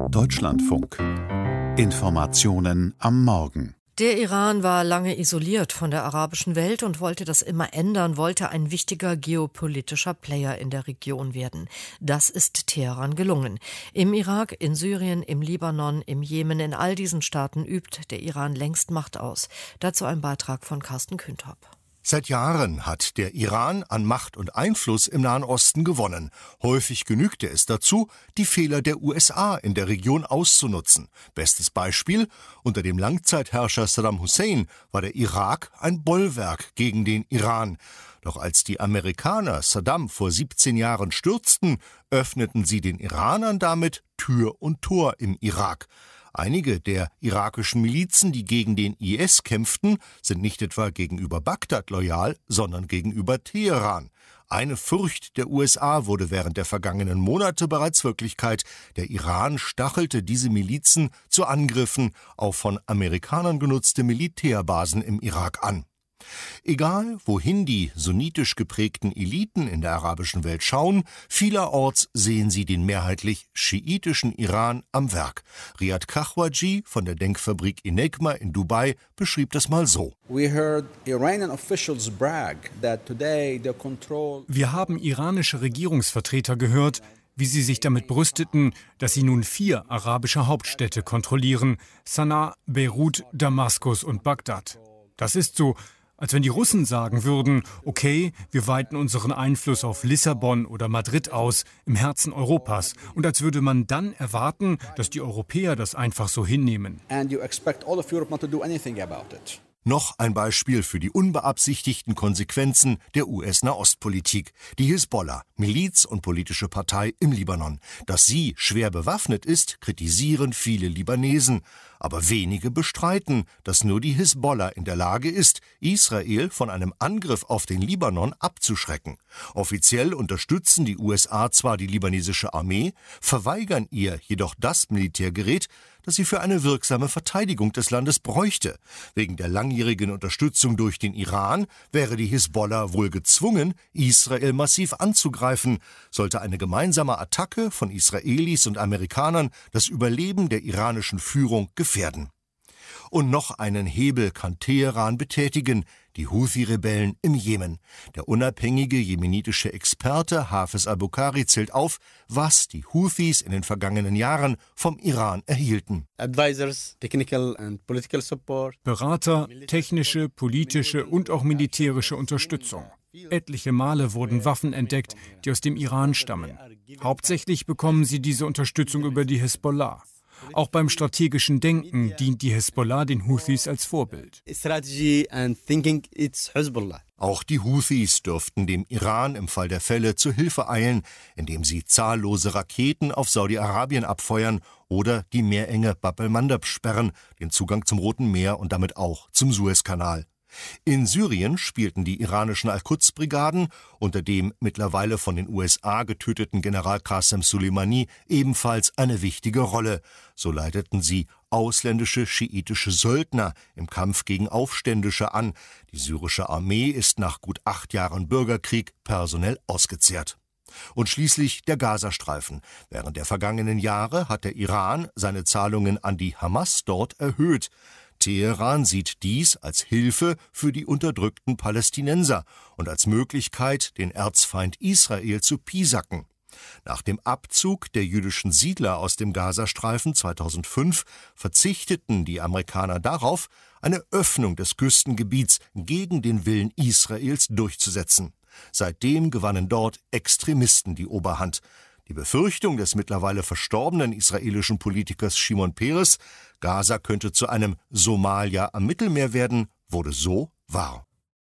Deutschlandfunk. Informationen am Morgen. Der Iran war lange isoliert von der arabischen Welt und wollte das immer ändern, wollte ein wichtiger geopolitischer Player in der Region werden. Das ist Teheran gelungen. Im Irak, in Syrien, im Libanon, im Jemen, in all diesen Staaten übt der Iran längst Macht aus. Dazu ein Beitrag von Carsten Kühntopp. Seit Jahren hat der Iran an Macht und Einfluss im Nahen Osten gewonnen. Häufig genügte es dazu, die Fehler der USA in der Region auszunutzen. Bestes Beispiel: Unter dem Langzeitherrscher Saddam Hussein war der Irak ein Bollwerk gegen den Iran. Doch als die Amerikaner Saddam vor 17 Jahren stürzten, öffneten sie den Iranern damit Tür und Tor im Irak. Einige der irakischen Milizen, die gegen den IS kämpften, sind nicht etwa gegenüber Bagdad loyal, sondern gegenüber Teheran. Eine Furcht der USA wurde während der vergangenen Monate bereits Wirklichkeit. Der Iran stachelte diese Milizen zu Angriffen auf von Amerikanern genutzte Militärbasen im Irak an. Egal, wohin die sunnitisch geprägten Eliten in der arabischen Welt schauen, vielerorts sehen sie den mehrheitlich schiitischen Iran am Werk. Riyad Kahwaji von der Denkfabrik Enigma in Dubai beschrieb das mal so. Wir haben iranische Regierungsvertreter gehört, wie sie sich damit brüsteten, dass sie nun 4 arabische Hauptstädte kontrollieren: Sanaa, Beirut, Damaskus und Bagdad. Das ist so, als wenn die Russen sagen würden, okay, wir weiten unseren Einfluss auf Lissabon oder Madrid aus, im Herzen Europas. Und als würde man dann erwarten, dass die Europäer das einfach so hinnehmen. Noch ein Beispiel für die unbeabsichtigten Konsequenzen der US-Nahostpolitik. Die Hisbollah, Miliz und politische Partei im Libanon. Dass sie schwer bewaffnet ist, kritisieren viele Libanesen. Aber wenige bestreiten, dass nur die Hisbollah in der Lage ist, Israel von einem Angriff auf den Libanon abzuschrecken. Offiziell unterstützen die USA zwar die libanesische Armee, verweigern ihr jedoch das Militärgerät, das sie für eine wirksame Verteidigung des Landes bräuchte. Wegen der langjährigen Unterstützung durch den Iran wäre die Hisbollah wohl gezwungen, Israel massiv anzugreifen, sollte eine gemeinsame Attacke von Israelis und Amerikanern das Überleben der iranischen Führung gefährden. Und noch einen Hebel kann Teheran betätigen: die Houthi-Rebellen im Jemen. Der unabhängige jemenitische Experte Hafez al-Bukhari zählt auf, was die Houthis in den vergangenen Jahren vom Iran erhielten. Berater, technische, politische und auch militärische Unterstützung. Etliche Male wurden Waffen entdeckt, die aus dem Iran stammen. Hauptsächlich bekommen sie diese Unterstützung über die Hisbollah. Auch beim strategischen Denken dient die Hisbollah den Houthis als Vorbild. Auch die Houthis dürften dem Iran im Fall der Fälle zu Hilfe eilen, indem sie zahllose Raketen auf Saudi-Arabien abfeuern oder die Meerenge Bab el-Mandab sperren, den Zugang zum Roten Meer und damit auch zum Suezkanal. In Syrien spielten die iranischen Al-Quds-Brigaden unter dem mittlerweile von den USA getöteten General Qasem Soleimani ebenfalls eine wichtige Rolle. So leiteten sie ausländische schiitische Söldner im Kampf gegen Aufständische an. Die syrische Armee ist nach gut 8 Jahren Bürgerkrieg personell ausgezehrt. Und schließlich der Gazastreifen. Während der vergangenen Jahre hat der Iran seine Zahlungen an die Hamas dort erhöht. Teheran sieht dies als Hilfe für die unterdrückten Palästinenser und als Möglichkeit, den Erzfeind Israel zu piesacken. Nach dem Abzug der jüdischen Siedler aus dem Gazastreifen 2005 verzichteten die Amerikaner darauf, eine Öffnung des Küstengebiets gegen den Willen Israels durchzusetzen. Seitdem gewannen dort Extremisten die Oberhand. Die Befürchtung des mittlerweile verstorbenen israelischen Politikers Shimon Peres, Gaza könnte zu einem Somalia am Mittelmeer werden, wurde so wahr.